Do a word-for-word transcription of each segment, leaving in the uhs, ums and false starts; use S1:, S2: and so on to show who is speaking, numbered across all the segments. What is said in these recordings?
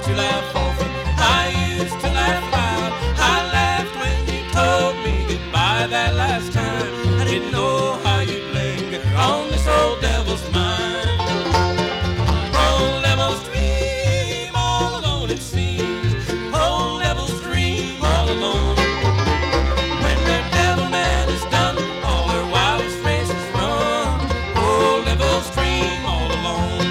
S1: to laugh often. I used to laugh loud. I laughed when you told me goodbye that last time. I didn't know how you'd linger on this old devil's mind. Old devil's dream, all alone it seems. Old devil's dream, all alone. When their devil man is done, all their wildest races run. Old devil's dream, all alone.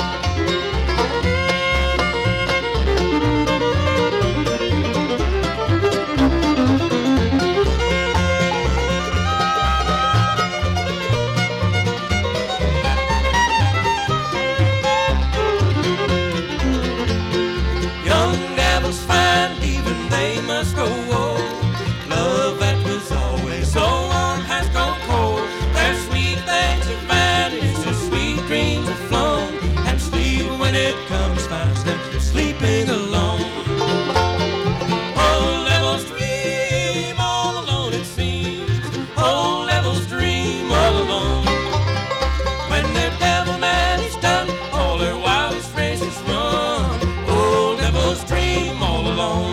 S1: Young devils find even they must go old. Love that was always so warm has gone cold. Their sweet things have vanished, their sweet dreams have flown. And sleep when it comes finds them sleeping alone. Old devil's dream, all alone it seems. Old devil's dream, all alone. When their devil man is done, all their wildest races run. Old devil's dream, all alone.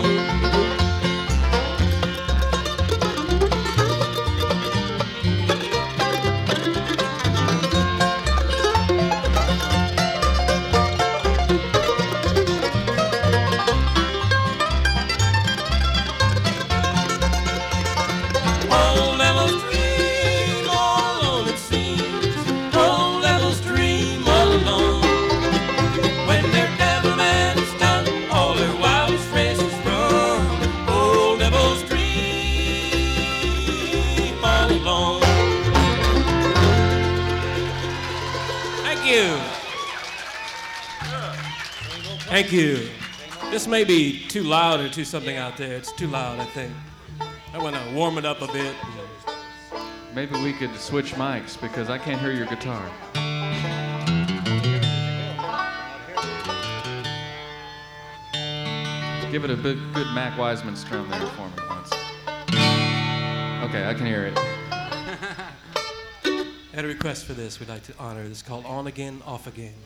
S1: Old devil's dream, all alone it seems. Old devil's dream, all alone. When their devil man is done, all their wildest races run. Old devil's dream, all alone. Thank you. Thank you. This may be too loud or too something out there. It's too loud, I think. I want to warm it up a bit.
S2: Maybe we could switch mics because I can't hear your guitar. Give it a big, good Mac Wiseman strum there for me once. Okay, I can hear it.
S1: I had a request for this we'd like to honor. This is called On Again, Off Again.